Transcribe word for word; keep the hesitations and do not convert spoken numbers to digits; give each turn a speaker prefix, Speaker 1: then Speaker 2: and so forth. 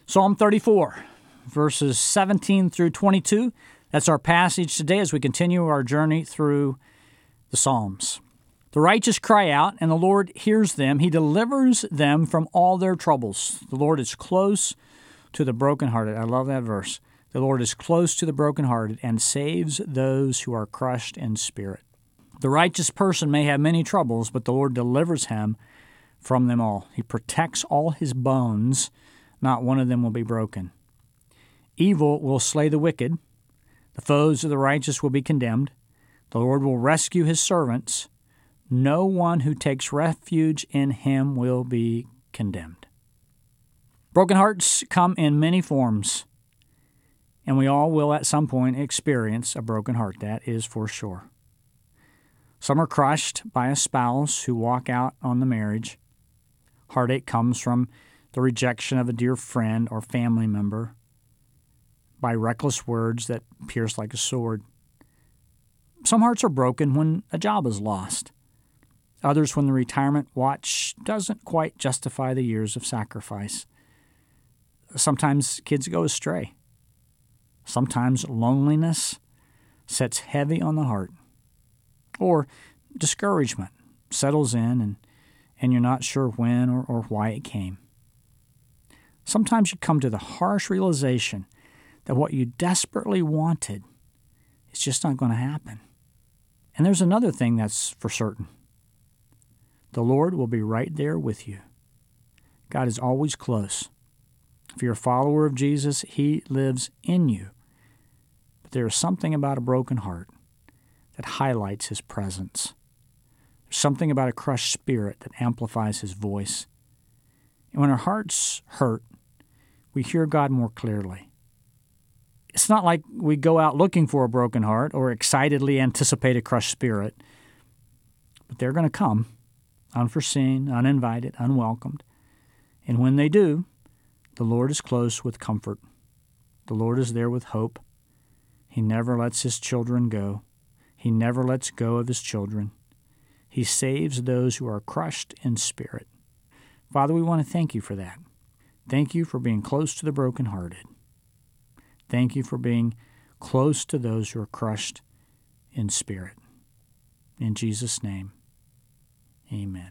Speaker 1: Psalm thirty-four, verses seventeen through twenty-two. That's our passage today as we continue our journey through the Psalms. The righteous cry out, and the Lord hears them. He delivers them from all their troubles. The Lord is close to the brokenhearted. I love that verse. The Lord is close to the brokenhearted and saves those who are crushed in spirit. The righteous person may have many troubles, but the Lord delivers him from them all. He protects all his bones. Not one of them will be broken. Evil will slay the wicked. The foes of the righteous will be condemned. The Lord will rescue his servants. No one who takes refuge in him will be condemned. Broken hearts come in many forms, and we all will at some point experience a broken heart. That is for sure. Some are crushed by a spouse who walk out on the marriage. Heartache comes from the rejection of a dear friend or family member, by reckless words that pierce like a sword. Some hearts are broken when a job is lost. Others when the retirement watch doesn't quite justify the years of sacrifice. Sometimes kids go astray. Sometimes loneliness sets heavy on the heart. Or discouragement settles in and, and you're not sure when or, or why it came. Sometimes you come to the harsh realization that what you desperately wanted is just not going to happen. And there's another thing that's for certain. The Lord will be right there with you. God is always close. If you're a follower of Jesus, He lives in you. But there is something about a broken heart that highlights His presence. There's something about a crushed spirit that amplifies His voice. And when our hearts hurt, we hear God more clearly. It's not like we go out looking for a broken heart or excitedly anticipate a crushed spirit, but they're going to come, unforeseen, uninvited, unwelcomed. And when they do, the Lord is close with comfort. The Lord is there with hope. He never lets His children go. He never lets go of His children. He saves those who are crushed in spirit. Father, we want to thank You for that. Thank You for being close to the brokenhearted. Thank You for being close to those who are crushed in spirit. In Jesus' name, amen.